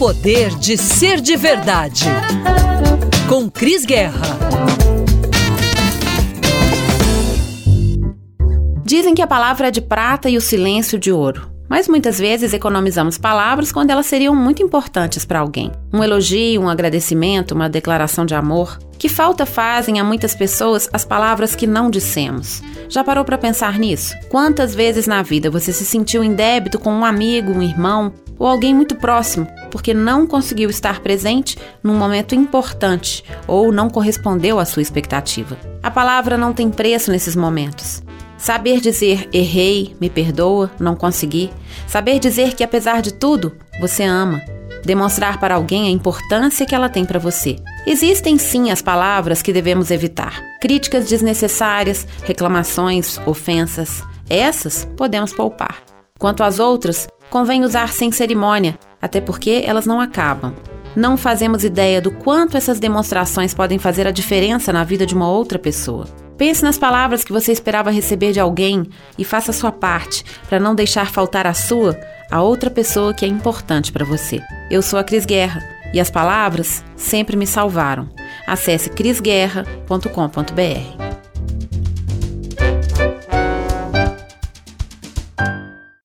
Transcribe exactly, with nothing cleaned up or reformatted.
poder de ser de verdade. Com Cris Guerra. Dizem que a palavra é de prata e o silêncio de ouro. Mas muitas vezes economizamos palavras quando elas seriam muito importantes para alguém. Um elogio, um agradecimento, uma declaração de amor. Que falta fazem a muitas pessoas as palavras que não dissemos? Já parou para pensar nisso? Quantas vezes na vida você se sentiu em débito com um amigo, um irmão ou alguém muito próximo porque não conseguiu estar presente num momento importante ou não correspondeu à sua expectativa? A palavra não tem preço nesses momentos. Saber dizer errei, me perdoa, não consegui. Saber dizer que apesar de tudo, você ama. Demonstrar para alguém a importância que ela tem para você. Existem sim as palavras que devemos evitar. Críticas desnecessárias, reclamações, ofensas. Essas podemos poupar. Quanto às outras, convém usar sem cerimônia, até porque elas não acabam. Não fazemos ideia do quanto essas demonstrações podem fazer a diferença na vida de uma outra pessoa. Pense nas palavras que você esperava receber de alguém e faça a sua parte para não deixar faltar a sua a outra pessoa que é importante para você. Eu sou a Cris Guerra e as palavras sempre me salvaram. Acesse cris guerra ponto com ponto b r.